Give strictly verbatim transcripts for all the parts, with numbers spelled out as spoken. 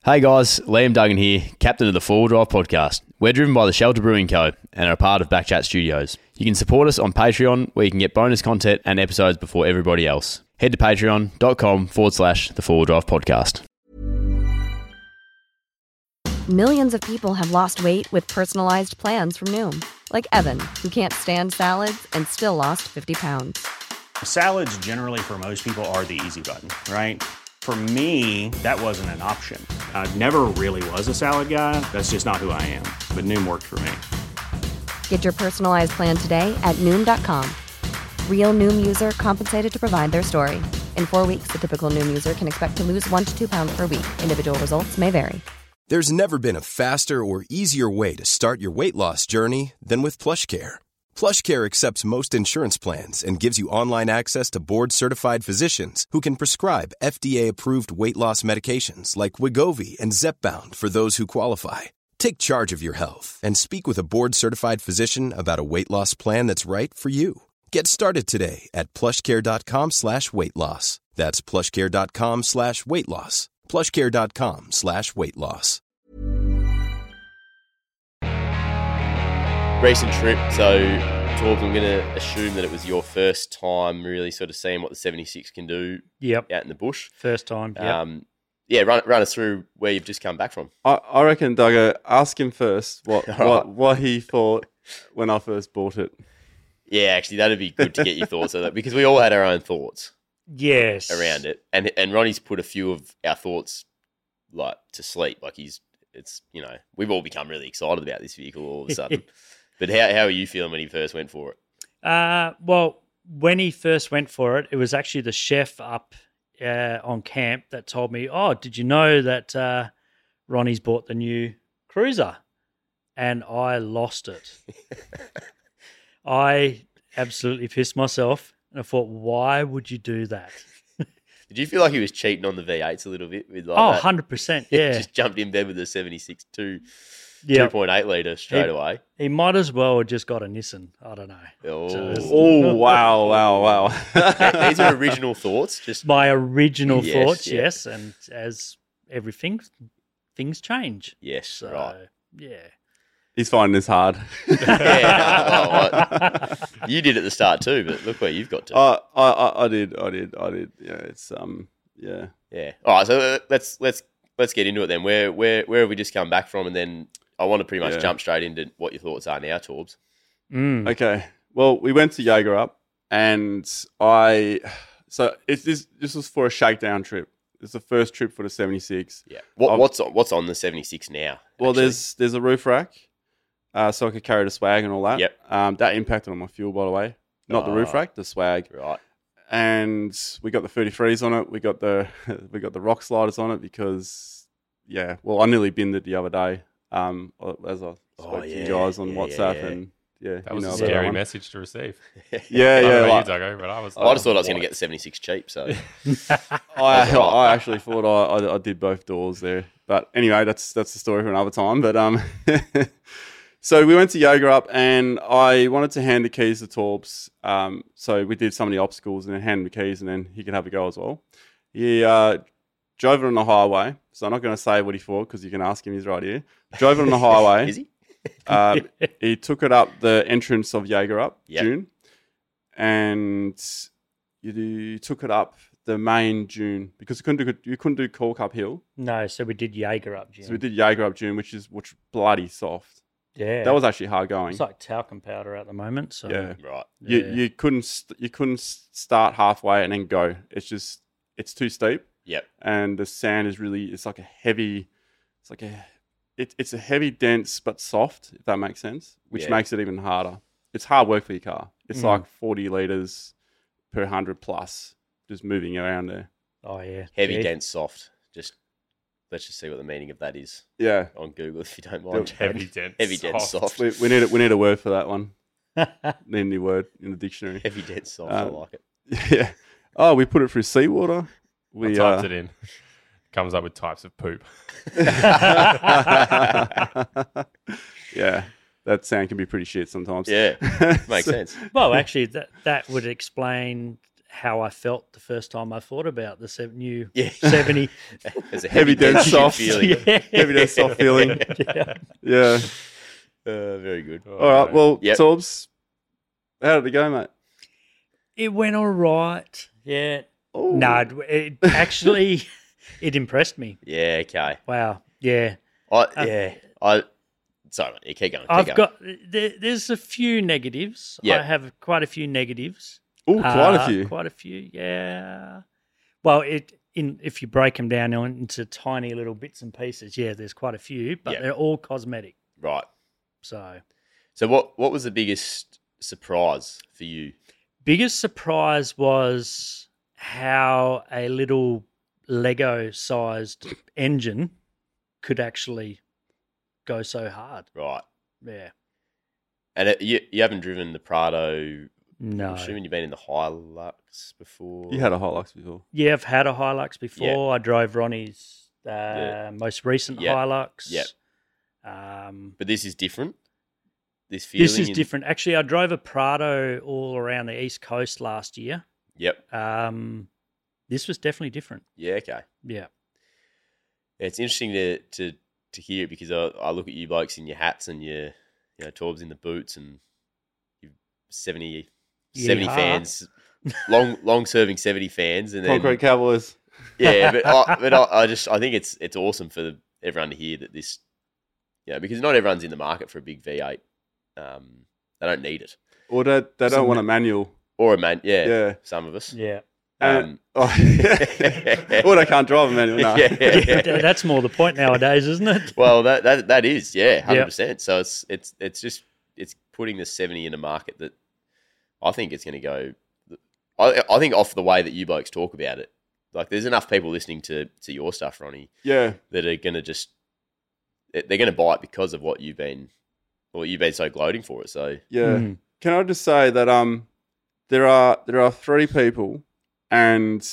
Hey guys, Liam Duggan here, captain of the Four Wheel Drive podcast. We're driven by the Shelter Brewing Co. and are a part of Backchat Studios. You can support us on Patreon, where you can get bonus content and episodes before everybody else. Head to patreon.com forward slash the Four Wheel Drive podcast. Millions of people have lost weight with personalized plans from Noom. Like Evan, who can't stand salads and still lost fifty pounds. Salads generally for most people are the easy button, right? For me, that wasn't an option. I never really was a salad guy. That's just not who I am. But Noom worked for me. Get your personalized plan today at Noom dot com. Real Noom user compensated to provide their story. In four weeks, the typical Noom user can expect to lose one to two pounds per week. Individual results may vary. There's never been a faster or easier way to start your weight loss journey than with PlushCare. PlushCare accepts most insurance plans and gives you online access to board-certified physicians who can prescribe F D A-approved weight loss medications like Wegovy and Zepbound for those who qualify. Take charge of your health and speak with a board-certified physician about a weight loss plan that's right for you. Get started today at plushcare.com slash weight loss. That's plushcare.com slash weight loss. plushcare.com slash weight loss. Recent trip, so Torbs, I'm going to assume that it was your first time really sort of seeing what the seventy-six can do Yep. out in the bush. First time, yep. Um, yeah, run, run us through where you've just come back from. I, I reckon, Duggo, ask him first what, All what right. what he thought when I first bought it. Yeah, actually, that'd be good to get your thoughts on that because we all had our own thoughts Yes. around it, and and Ronnie's put a few of our thoughts like to sleep. Like he's, it's you know, we've all become really excited about this vehicle all of a sudden. But how how are you feeling when he first went for it? Uh, well, when he first went for it, it was actually the chef up uh, on camp that told me, oh, did you know that uh, Ronnie's bought the new Cruiser? And I lost it. I absolutely pissed myself. And I thought, why would you do that? Did you feel like he was cheating on the V eights a little bit? With like Oh, that? one hundred percent, yeah. Just jumped in bed with the seventy-six two, Yeah. two point eight litre straight He- away. He might as well have just got a Nissan. I don't know. Oh. Just- Oh, wow, wow, wow. These are original thoughts. Just My original Yes, thoughts, yeah. yes. And as everything, things change. yes, So, right. yeah. He's finding this hard. Yeah, well, I- you did at the start too, but look where you've got to. I, I, I, I did, I did, I did. Yeah, it's um, yeah. Yeah. All right. So uh, let's let's let's get into it then. Where where where have we just come back from? And then I want to pretty much Yeah. jump straight into what your thoughts are now, Torbs. Mm. Okay. Well, we went to Jaeger Up, and I. So it's this. This was for a shakedown trip. It's the first trip for the seventy-six. Yeah. What, I've- what's on, what's on the seventy-six now? Well, actually? there's there's a roof rack, uh, so I could carry the swag and all that. Yep. Um, that impacted on my fuel, by the way. Not the roof Ah. rack, the swag. right. And we got the thirty-threes on it. We got the we got the rock sliders on it because, yeah. Well, I nearly binned it the other day. Um, as I spoke Oh, to yeah. you guys on Yeah, WhatsApp, yeah, yeah. and yeah, That you was know a about scary that one. message to receive. Yeah, I yeah. don't know like- you, Duggo, but I was. I just thought I was what? going to get the seventy-six cheap. So I, I actually thought I, I, I did both doors there, but anyway, that's that's the story for another time. But um, so we went to Jaeger Up, and I wanted to hand the keys to Torbs. Um, so we did some of the obstacles, and then hand him the keys, and then he could have a go as well. He uh, drove it on the highway, so I'm not going to say what he thought because you can ask him. He's right here. Drove it on the highway. is he? Uh, he took it up the entrance of Jaeger Up, Yep. June, and you, you took it up the main June because you couldn't do you couldn't do Cork Up Hill, No, so we did Jaeger up, Jim. so we did Jaeger Up June, which is which bloody soft. yeah. That was actually hard going. It's like talcum powder at the moment. So Yeah. Right. You Yeah. you couldn't st- you couldn't s- start halfway and then go. It's just it's too steep, Yep. and the sand is really it's like a heavy, it's like a it, it's a heavy dense but soft, if that makes sense, which Yeah. makes it even harder. It's hard work for your car. It's Mm. like forty liters per hundred plus, just moving around there. Oh yeah. Heavy, Yeah. dense, soft. Just let's just see what the meaning of that is Yeah, on Google if you don't mind. Heavy, dense, Heavy, dense, soft. we, we need a, we need a word for that one. Need a new word in the dictionary. Heavy, dense, soft. Um, I like it. Yeah. Oh, we put it through seawater. I We typed uh, it in. Comes up with types of poop. yeah, that sound can be pretty shit sometimes. Yeah, makes So- sense. Well, actually, that that would explain how I felt the first time I thought about the seven, new Yeah. seventy. There's a Heavy, dense, shit soft. feeling. Yeah. Heavy, dense, soft feeling. Yeah. Yeah. Uh, very good. All right. Well, Yep. Torbs, how did it go, mate? It went all right. Yeah. Oh. No, it actually it impressed me. Yeah, okay. Wow. Yeah. I, yeah, I. Sorry, mate. Yeah, keep going. Keep I've going. got there, there's a few negatives. Yeah. I have quite a few negatives. Oh, quite Uh, a few. Quite a few. Yeah. Well, it in if you break them down into tiny little bits and pieces, yeah, there's quite a few, but Yeah. they're all cosmetic. Right. So, So, what what was the biggest surprise for you? biggest surprise was how a little Lego-sized engine could actually go so hard. Right. Yeah. And it, you you haven't driven the Prado. No. I'm assuming you've been in the Hilux before. You had a Hilux before. Yeah, I've had a Hilux before. I drove Ronnie's uh, Yeah. most recent Yep. Hilux. Yep. Um, But this is different. This feeling. this is in- different. Actually, I drove a Prado all around the East Coast last year. Yep. Um, this was definitely different. Yeah. Okay. Yeah. Yeah, it's interesting to to to hear it because I, I look at you blokes in your hats and your you know Torbs in the boots and you seventy, seventy Yeehaw. fans, long long serving seventy fans, and then Concrete Cowboys. yeah, but I, but I, I just I think it's it's awesome for everyone to hear that this, you know, because not everyone's in the market for a big V eight. Um, they don't need it, Or they, they Some don't want ma- a manual. or a man. Yeah, Yeah. some of us. Yeah. And, Um, oh, or they can't drive a manual. No. yeah, yeah. Th- That's more the point nowadays, isn't it? Well, that that that is, yeah, hundred Yep. percent. So it's it's it's just it's putting the seventy in a market that I think it's going to go. I I think off the way that you blokes talk about it, like there's enough people listening to to your stuff, Ronnie, Yeah. that are going to just they're going to buy it because of what you've been, or you've been so gloating for it. So Yeah. Mhm. Can I just say that um, there are there are three people, and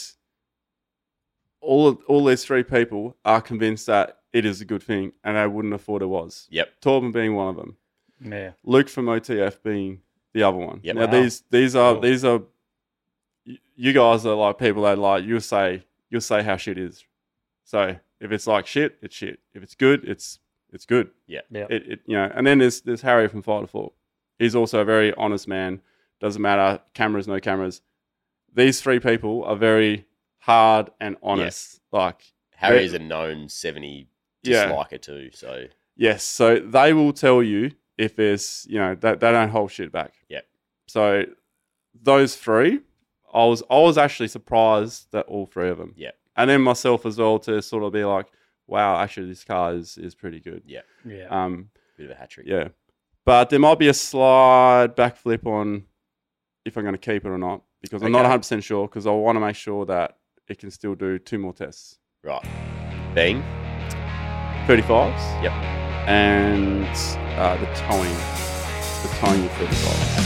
all of, all these three people are convinced that it is a good thing, and they wouldn't have thought it was. yep, Torben being one of them, Yeah. Luke from O T F being the other one. Yep. Now Wow. these these are Cool. these are y- you guys are like people that like you'll say you'll say how shit is. So if it's like shit, it's shit. If it's good, it's it's good. Yeah. It, it you know. And then there's there's Harry from Fight to Four. He's also a very honest man. Doesn't matter cameras, no cameras. These three people are very hard and honest. Like Harry they- is a known seventy Yeah. disliker too. So yes, so they will tell you if there's you know they, they don't hold shit back. Yep. So those three, I was I was actually surprised that all three of them. Yep. And then myself as well to sort of be like, wow, actually this car is is pretty good. yeah, Yeah. Um, bit of a hat trick. yeah. But there might be a slight backflip on if I'm going to keep it or not because I'm not Okay. one hundred percent sure because I want to make sure that it can still do two more tests. Right. Being thirty-fives. Yep. And uh, the towing, the towing of thirty-five.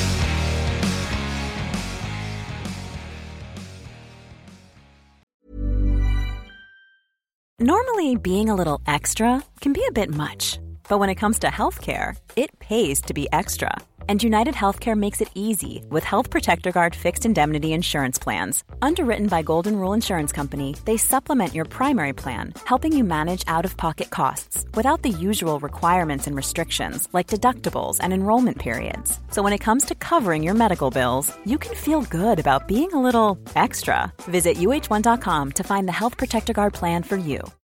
Normally, being a little extra can be a bit much, but when it comes to healthcare, it pays to be extra. And United Healthcare makes it easy with Health Protector Guard fixed indemnity insurance plans. Underwritten by Golden Rule Insurance Company, they supplement your primary plan, helping you manage out-of-pocket costs without the usual requirements and restrictions like deductibles and enrollment periods. So when it comes to covering your medical bills, you can feel good about being a little extra. Visit U H one dot com to find the Health Protector Guard plan for you.